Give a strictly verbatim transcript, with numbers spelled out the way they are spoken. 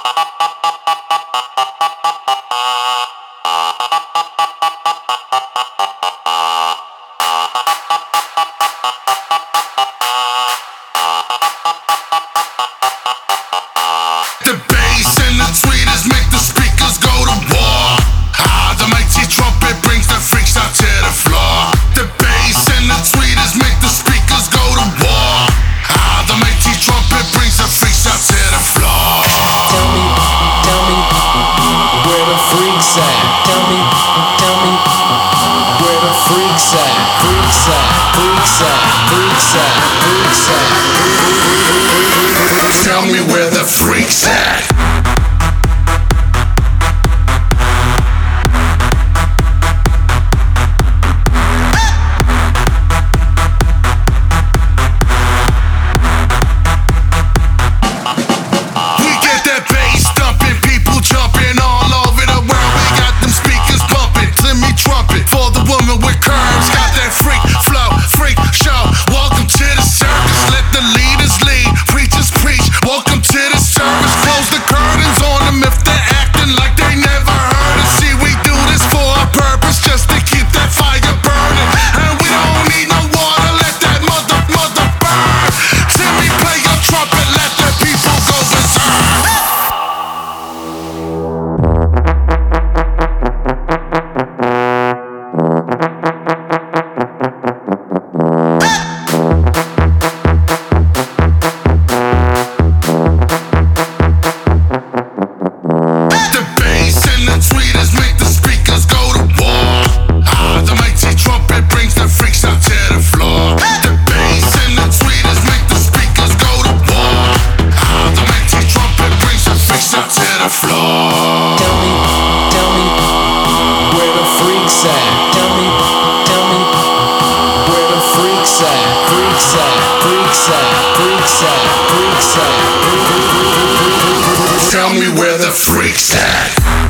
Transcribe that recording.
The bass and the tweeters make the speakers go to war. Ah, the mighty trumpet brings the freaks out to the floor. The bass and the tweeters make the speakers go to war. Ah, the mighty trumpet brings the freaks out to the floor. Tell me, tell me, where the freaks at? Tell me, tell me, where the freaks at? Freaks at, freaks at, freaks at, freaks at. Tell me where the freaks at. We get that bass thumping, people jumping all over the world. We got them speakers bumping, Timmy trumpet for the woman with curves. Got that freak flow, freak show. Welcome to the circus, let the leaders lead, preachers preach. Welcome to the service, close the curtains on them if they're acting like they never heard us. See, we do this for a purpose, just to keep that fire burning. And we don't need no water, let that mother, mother burn. Timmy, play your trumpet, let the people go berserk. The bass and the tweeters make the speakers go to war. Ah, the mighty trumpet brings the freaks out to the floor. The bass and the tweeters make the speakers go to war. Ah, the mighty trumpet brings the freaks out to the floor. Tell me, tell me, where the freaks at? Tell me, tell me, where the freaks at? Freaks at, freaks at, freaks at, freaks at. Tell me where the freaks at.